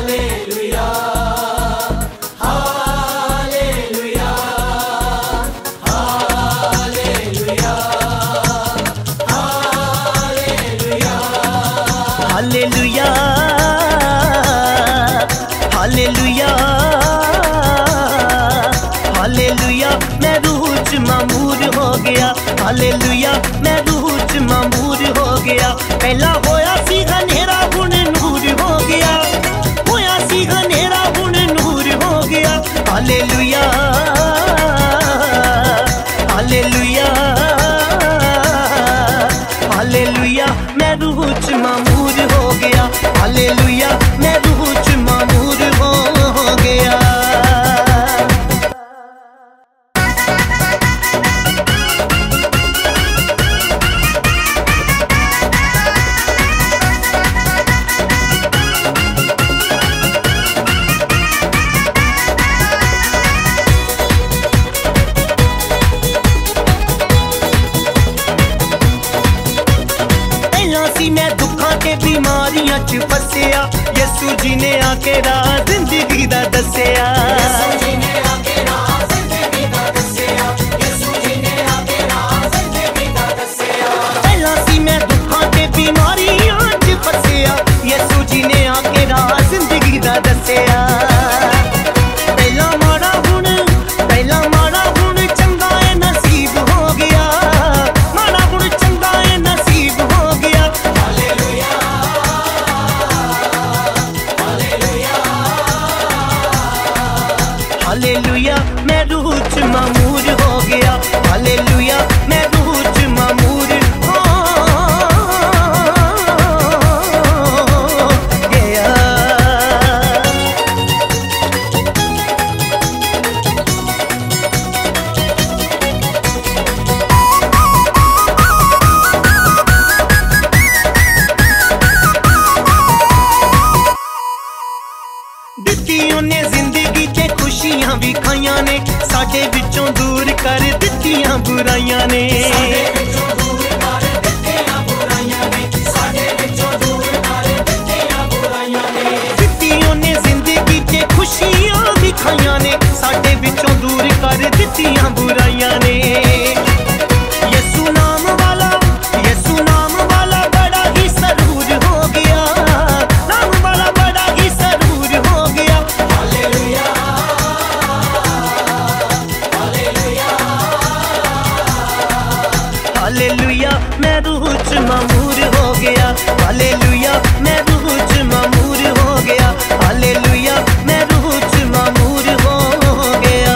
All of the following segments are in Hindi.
हालेलुया हालेलुया हालेलुया मैं रूह च मामूर हो गया। हालेलुया मैं रूह च मामूर हो गया। पहला होया सी हनेरा हुण नूर हो गया, होया सी हनेरा हुण नूर हो गया। हालेलुया हालेलुया हालेलुया मैं रूह च मामूर हो गया। हालेलुया मैं रूह च मामूर हो गया। मैं दुखा के बीमारियां च फसिया, यसू जी ने आके राह जिंदगी दा दसिया। पहला सी मैं दुखा के बीमारियां च फसिया, यसू जी ने आके राह जिंदगी दा दसिया। पहला माड़ा हुण चंगा है नसीब हो गया, माड़ा हुण चंगा है नसीब हो गया। हालेलुया मैं रूह च मामूर हो गया। हालेलुया मैं रूह च मामूर हो गया। दित्ती उन्हें जिंदगी च खुशियां भी खाइयां ने, साडे विचों दूर कर दित्तियां बुराइयां ने। दित्ती उन्हें जिंदगी च खुशियां भी खाइयां ने, साडे विचों दूर कर दित्तियां बुराइयां ने। यसू नाम वाला बड़ा ही सरूर हो गया, नाम वाला बड़ा ही सरूर हो गया। हालेलुया मैं रूह च मामूर हो गया। हालेलुया मैं रूह च मामूर हो गया। हालेलुया मैं रूह च मामूर हो गया।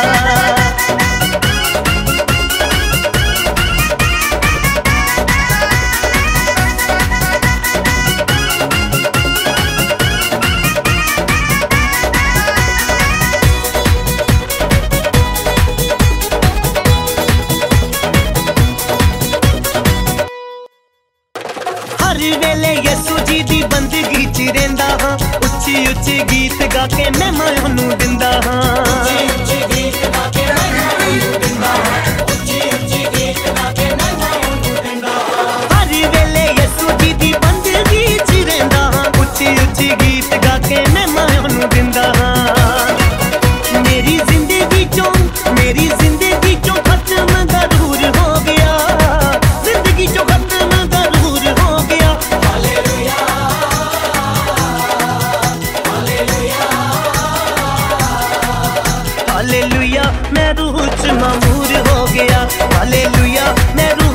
हर वेले यसू जी दी बंदगी च रहिंदा हां, उच्ची उच्ची गीत गा के मैं ओनू दिंदा हां। हर वेले यसू जी दी बंदगी च रहिंदा हां, उच्ची उच्ची गीत गा के मैं ओनू दिंदा हां। मेरी जिंदगी चों खत्म जरूर हो गया, जिंदगी चों खत्म जरूर हो गया। हालेलुया मैं रूह च मामूर हो गया। हालेलुया मैं